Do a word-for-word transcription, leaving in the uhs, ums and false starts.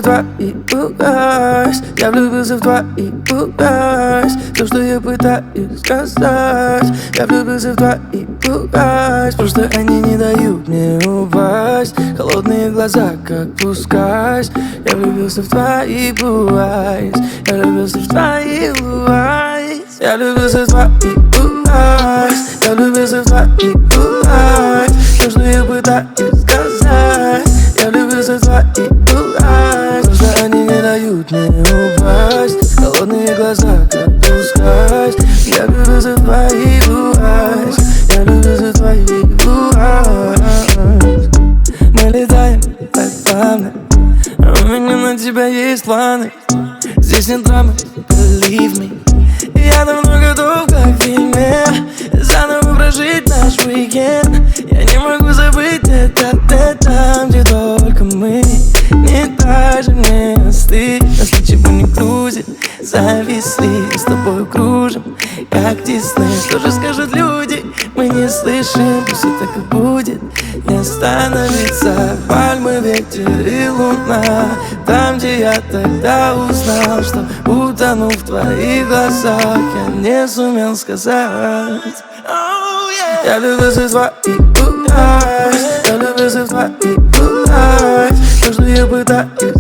твою грязь. Я влюбился в твою грязь. То, что я пытаюсь сказать. Я влюбился в твою грязь. Просто они не дают мне упасть. Холодные глаза, как пускать. Я влюбился в твои blue eyes. Я влюбился в твои blue eyes. Я влюбился в твои eyes. Я влюбился в твои eyes. То, что я пытаюсь сказать. Я влюбился в твои eyes. Просто они не дают мне упасть. Холодные глаза, как пускать. Я влюбился в твои blue eyes. Я влюбился в твои blue eyes. Мы летаем так плавно. У меня на тебя есть планы. Здесь нет драмы, believe me. Я давно готов, как в фильме, заново прожить наш уикенд. Я не могу забыть этот, это, где только мы. Не даже месты, нас ничего не грузит. Зависли, с тобой кружим, как Дисней. Что же скажут люди, мы не слышим. Пусть все так и будет, не остановится. Пальмы, ветер и луна. Там, где я тогда узнал, что утону в твоих глазах, я не сумел сказать. Oh, yeah. Я влюбился в твои eyes. Я влюбился в твои eyes. То, что я пытаюсь